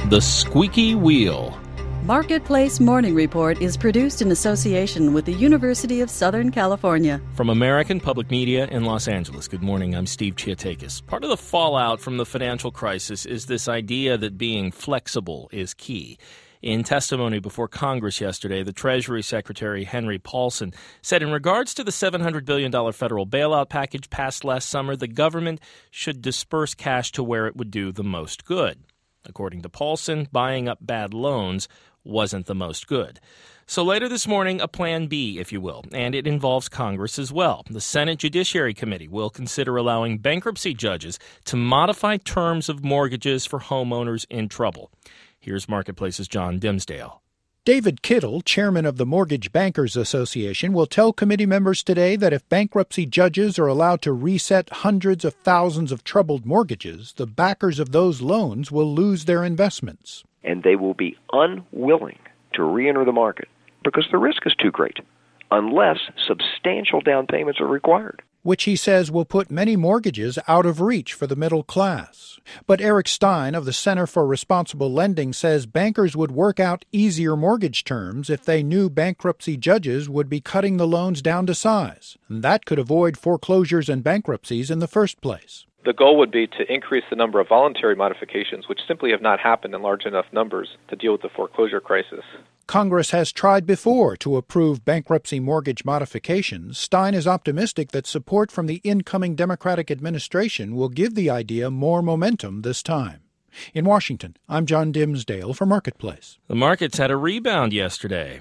The Squeaky Wheel. Marketplace Morning Report is produced in association with the University of Southern California. From American Public Media in Los Angeles. Good morning, I'm Steve Chiatakis. Part of the fallout from the financial crisis is this idea that being flexible is key. In testimony before Congress yesterday, the Treasury Secretary Henry Paulson said in regards to the $700 billion federal bailout package passed last summer, the government should disperse cash to where it would do the most good. According to Paulson, buying up bad loans wasn't the most good. So later this morning, a plan B, if you will, and it involves Congress as well. The Senate Judiciary Committee will consider allowing bankruptcy judges to modify terms of mortgages for homeowners in trouble. Here's Marketplace's John Dimsdale. David Kittle, chairman of the Mortgage Bankers Association, will tell committee members today that if bankruptcy judges are allowed to reset hundreds of thousands of troubled mortgages, the backers of those loans will lose their investments. And they will be unwilling to re-enter the market because the risk is too great, unless substantial down payments are required. Which he says will put many mortgages out of reach for the middle class. But Eric Stein of the Center for Responsible Lending says bankers would work out easier mortgage terms if they knew bankruptcy judges would be cutting the loans down to size. And that could avoid foreclosures and bankruptcies in the first place. The goal would be to increase the number of voluntary modifications, which simply have not happened in large enough numbers to deal with the foreclosure crisis. Congress has tried before to approve bankruptcy mortgage modifications. Stein is optimistic that support from the incoming Democratic administration will give the idea more momentum this time. In Washington, I'm John Dimsdale for Marketplace. The markets had a rebound yesterday.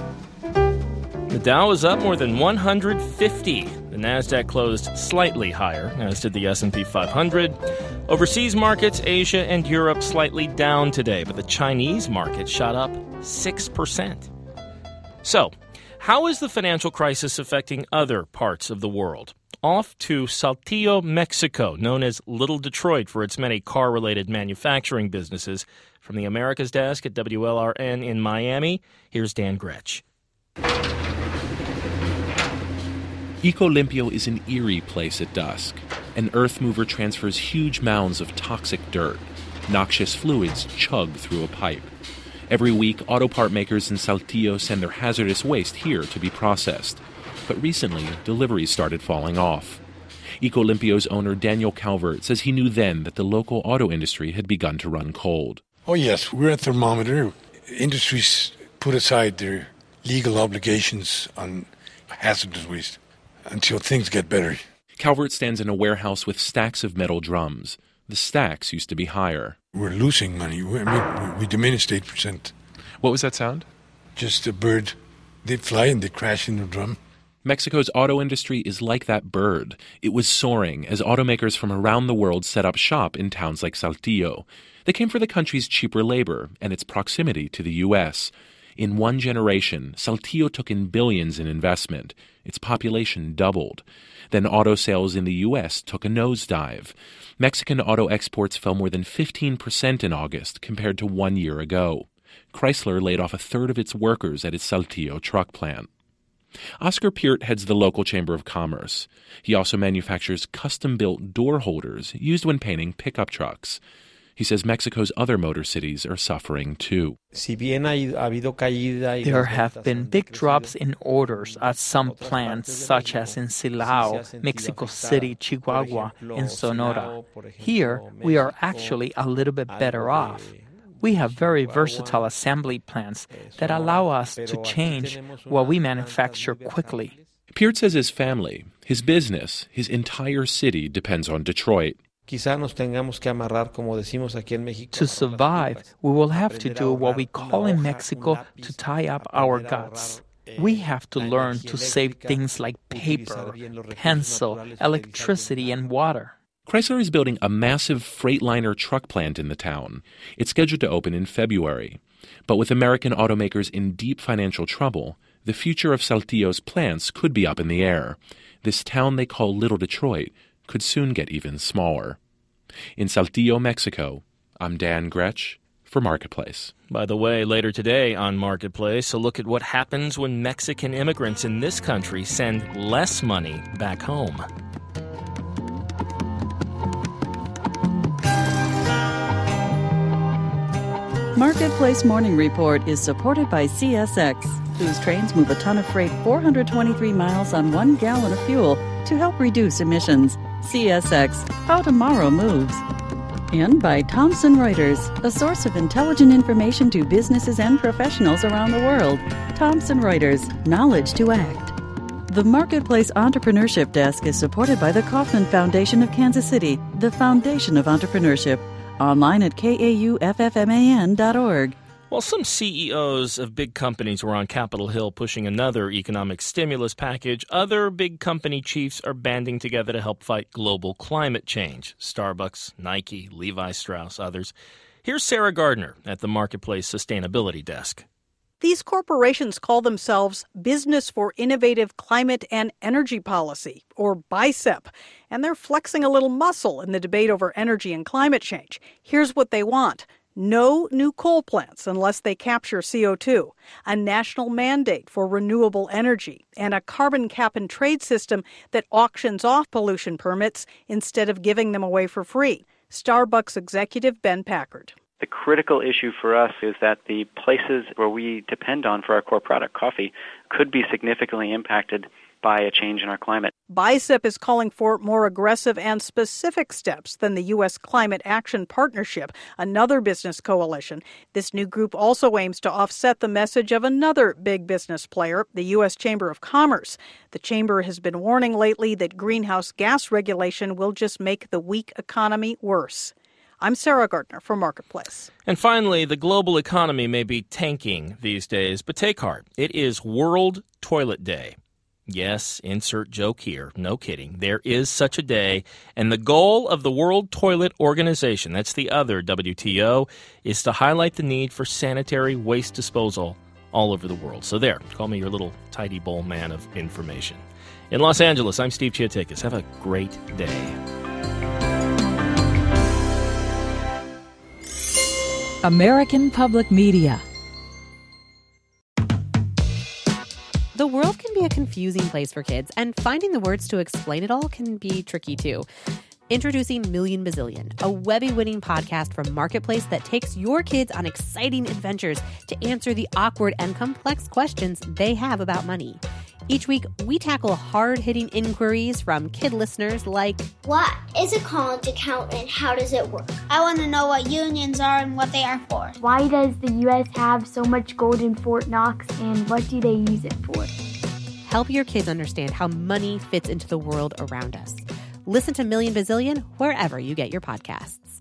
The Dow was up more than 150. The Nasdaq closed slightly higher, as did the S&P 500. Overseas markets, Asia and Europe, slightly down today, but the Chinese market shot up 6%. So, how is the financial crisis affecting other parts of the world? Off to Saltillo, Mexico, known as Little Detroit for its many car-related manufacturing businesses. From the Americas Desk at WLRN in Miami, here's Dan Gretsch. Ecolimpio is an eerie place at dusk. An earth mover transfers huge mounds of toxic dirt. Noxious fluids chug through a pipe. Every week, auto part makers in Saltillo send their hazardous waste here to be processed. But recently, deliveries started falling off. Ecolimpio's owner, Daniel Calvert, says he knew then that the local auto industry had begun to run cold. Oh yes, we're a thermometer. Industries put aside their legal obligations on hazardous waste until things get better. Calvert stands in a warehouse with stacks of metal drums. The stacks used to be higher. We're losing money. We diminished 8%. What was that sound? Just a bird. They'd fly and they'd crash in the drum. Mexico's auto industry is like that bird. It was soaring as automakers from around the world set up shop in towns like Saltillo. They came for the country's cheaper labor and its proximity to the U.S. In one generation, Saltillo took in billions in investment. Its population doubled. Then auto sales in the U.S. took a nosedive. Mexican auto exports fell more than 15% in August compared to 1 year ago. Chrysler laid off a third of its workers at its Saltillo truck plant. Oscar Peart heads the local Chamber of Commerce. He also manufactures custom-built door holders used when painting pickup trucks. He says Mexico's other motor cities are suffering too. There have been big drops in orders at some plants, such as in Silao, Mexico City, Chihuahua, and Sonora. Here, we are actually a little bit better off. We have very versatile assembly plants that allow us to change what we manufacture quickly. Peart says his family, his business, his entire city depends on Detroit. To survive, we will have to do what we call in Mexico to tie up our guts. We have to learn to save things like paper, pencil, electricity, and water. Chrysler is building a massive Freightliner truck plant in the town. It's scheduled to open in February. But with American automakers in deep financial trouble, the future of Saltillo's plants could be up in the air. This town they call Little Detroit could soon get even smaller. In Saltillo, Mexico, I'm Dan Gretsch for Marketplace. By the way, later today on Marketplace, a look at what happens when Mexican immigrants in this country send less money back home. Marketplace Morning Report is supported by CSX, whose trains move a ton of freight 423 miles on 1 gallon of fuel to help reduce emissions. CSX, how tomorrow moves. And by Thomson Reuters, a source of intelligent information to businesses and professionals around the world. Thomson Reuters, knowledge to act. The Marketplace Entrepreneurship Desk is supported by the Kauffman Foundation of Kansas City, the foundation of entrepreneurship. Online at kauffman.org. While some CEOs of big companies were on Capitol Hill pushing another economic stimulus package, other big company chiefs are banding together to help fight global climate change. Starbucks, Nike, Levi Strauss, others. Here's Sarah Gardner at the Marketplace Sustainability Desk. These corporations call themselves Business for Innovative Climate and Energy Policy, or BICEP, and they're flexing a little muscle in the debate over energy and climate change. Here's what they want. No new coal plants unless they capture CO2, a national mandate for renewable energy, and a carbon cap and trade system that auctions off pollution permits instead of giving them away for free. Starbucks executive Ben Packard. The critical issue for us is that the places where we depend on for our core product, coffee, could be significantly impacted by a change in our climate. BICEP is calling for more aggressive and specific steps than the U.S. Climate Action Partnership, another business coalition. This new group also aims to offset the message of another big business player, the U.S. Chamber of Commerce. The chamber has been warning lately that greenhouse gas regulation will just make the weak economy worse. I'm Sarah Gardner for Marketplace. And finally, the global economy may be tanking these days, but take heart. It is World Toilet Day. Yes, insert joke here. No kidding. There is such a day. And the goal of the World Toilet Organization, that's the other WTO, is to highlight the need for sanitary waste disposal all over the world. So there, call me your little tidy bowl man of information. In Los Angeles, I'm Steve Chiatakis. Have a great day. American Public Media. The world can be a confusing place for kids, and finding the words to explain it all can be tricky too. Introducing Million Bazillion, a Webby-winning podcast from Marketplace that takes your kids on exciting adventures to answer the awkward and complex questions they have about money. Each week, we tackle hard-hitting inquiries from kid listeners like, what is a college account and how does it work? I want to know what unions are and what they are for. Why does the U.S. have so much gold in Fort Knox and what do they use it for? Help your kids understand how money fits into the world around us. Listen to Million Bazillion wherever you get your podcasts.